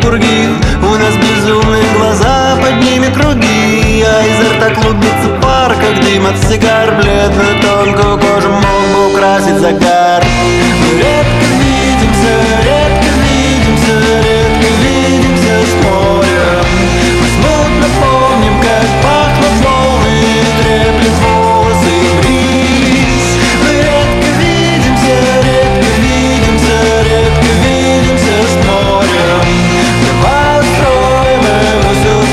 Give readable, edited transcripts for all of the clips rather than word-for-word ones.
других. У нас безумные глаза, под ними круги, а изо рта клубится пар, как дым от сигар. Бледную тонкую кожу мог бы украсить загар. Мы редко видимся, редко видимся, редко видимся с морем. Мы смутно помним, как пахнут волны, треплет волосы и бриз. Мы редко видимся, редко видимся, редко видимся с морем. Давай устроим ему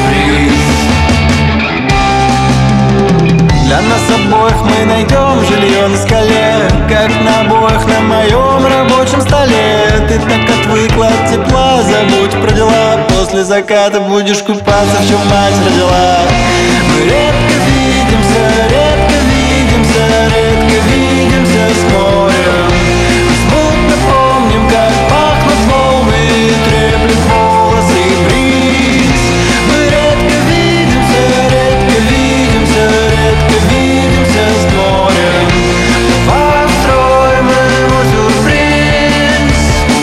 сюрприз. Для нас обоих мы найдем жилье на скале, как на обоих на моем рабочем столе. Ты так отвыкла от тепла, забудь про дела. После заката будешь купаться, в чем мать родила. Мы редко видимся, редко видимся, редко видимся с морем. Мы смутно помним, как пахнут волны, треплет волосы и бриз. Мы редко видимся, редко видимся, редко видимся с морем. Давай устроим ему сюрприз.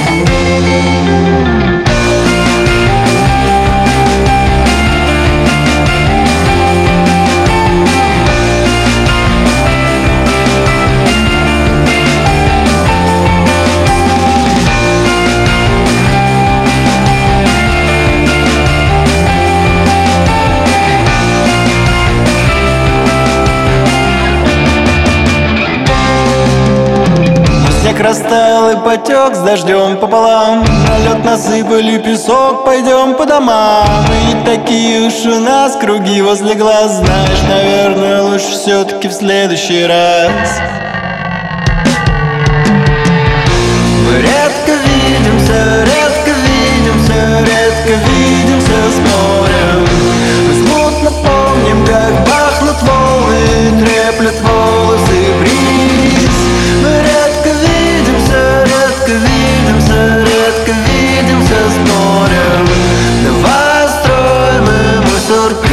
Снег растаял и потек с дождем пополам. На лед насыпали песок, пойдем по домам. И не такие уж у нас круги возле глаз. Знаешь, наверное, лучше все-таки в следующий раз. Мы редко видимся, редко видимся, редко видимся с морем. Мы смутно помним, как пахнут волны, треплет волосы и бриз. Мы редко видимся, редко видимся, редко видимся с морем. Давай устроим ему сюрприз.